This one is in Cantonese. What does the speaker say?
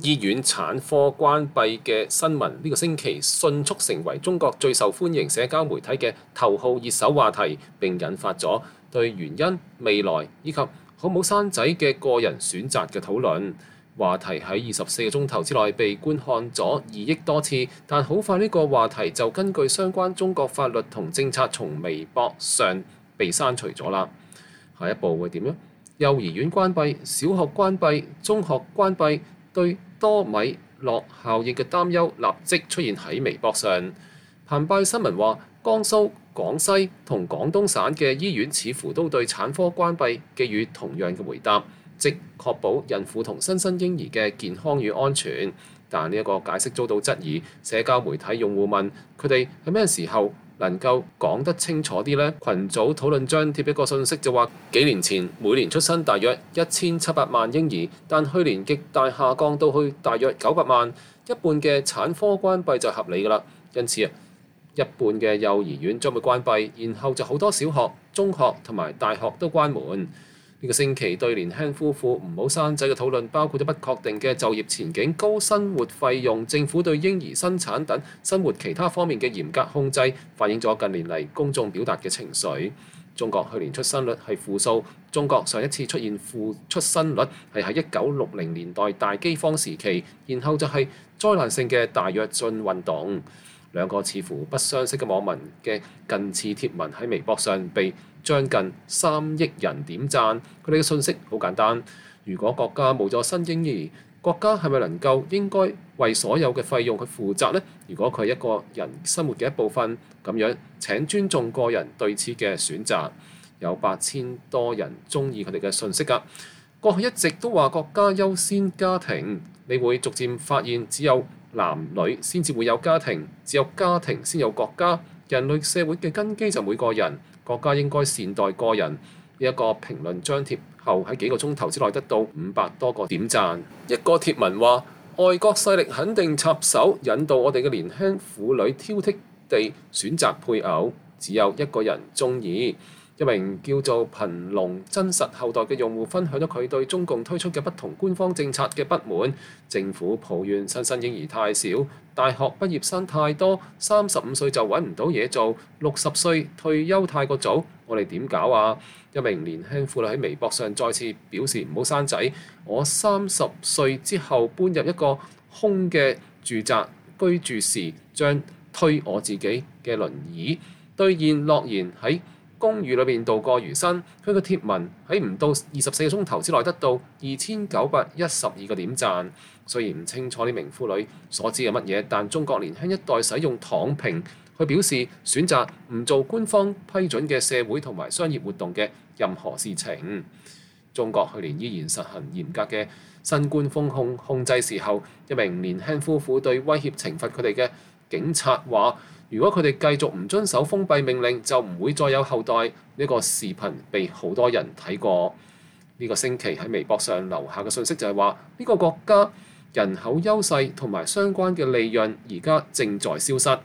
醫院產科關閉嘅新聞，呢個星期迅速成為中國最受歡迎社交媒體嘅頭號熱搜話題，並引發咗對原因、未來以及好冇生仔嘅個人選擇嘅討論。話題喺24個鐘頭之內被觀看咗2億多次，但好快呢個話題就根據相關中國法律同政策從微博上被刪除咗啦。下一步會點呢？幼兒園關閉、小學關閉、中學關閉，對多米諾效應嘅擔憂立即出現喺微博上。澎湃新聞話，江蘇、廣西同廣東省嘅醫院似乎都對產科關閉給予同樣嘅回答，即確保孕婦同新生嬰兒嘅健康與安全。但呢一個解釋遭到質疑，社交媒體用戶問佢哋喺咩時候能夠講得清楚啲呢？群組討論張貼一個信息就話，幾年前每年出生大約1700萬嬰兒，但去年極大下降到去大約900萬，一半嘅產科關閉就合理㗎啦。因此一半嘅幼兒園將會關閉，然後就好多小學、中學同埋大學都關門。呢個星期對年輕夫婦唔好生仔嘅討論，包括咗不確定嘅就業前景、高生活費用、政府對嬰兒生產等生活其他方面嘅嚴格控制，反映咗近年嚟公眾表達嘅情緒。中國去年出生率係負數，中國上一次出現負出生率係喺1960年代大饑荒時期，然後就係災難性嘅大躍進運動。兩個似乎不相識嘅網民嘅近似貼文喺微博上被將近3億人點讚。佢哋嘅信息好簡單：如果國家冇咗新嬰兒，國家係咪能夠應該為所有嘅費用去負責呢？如果佢係一個人生活嘅一部分，咁樣請尊重個人對此嘅選擇。有8000多人鍾意佢哋嘅信息㗎。過去一直都話國家優先家庭，你會逐漸發現只有男女先至會有家庭，只有家庭先有國家。人類社會嘅根基就每個人，國家應該善待個人。呢一個評論張貼後喺幾個鐘頭之內得到500多個點讚。一個貼文話，外國勢力肯定插手引導我哋嘅年輕婦女挑剔地選擇配偶，只有一個人鍾意。一名叫做貧農真實後代嘅用戶分享咗佢對中共推出嘅不同官方政策嘅不滿。政府抱怨新生嬰兒太少，大學畢業生太多，35歲就揾唔到嘢做，60歲退休太過早，我哋點搞啊？一名年輕婦女喺微博上再次表示唔好生仔，我30歲之後搬入一個空嘅住宅居住時，將推我自己嘅輪椅，兌現諾言喺公寓裏面度過餘生。佢嘅貼文喺唔到24個鐘頭之內得到2912個點讚。雖然唔清楚呢名婦女所知係乜嘢，但中國年輕一代使用躺平去表示選擇唔做官方批准嘅社會同埋商業活動嘅任何事情。中國去年依然實行嚴格嘅新冠風控控制時候，一名年輕夫婦對威脅懲罰佢哋嘅警察話，如果佢哋繼續唔遵守封閉命令，就唔會再有後代。呢個視頻被好多人睇過。呢個星期喺微博上留下嘅信息就係話，呢個國家人口優勢同埋相關嘅利潤而家正在消失。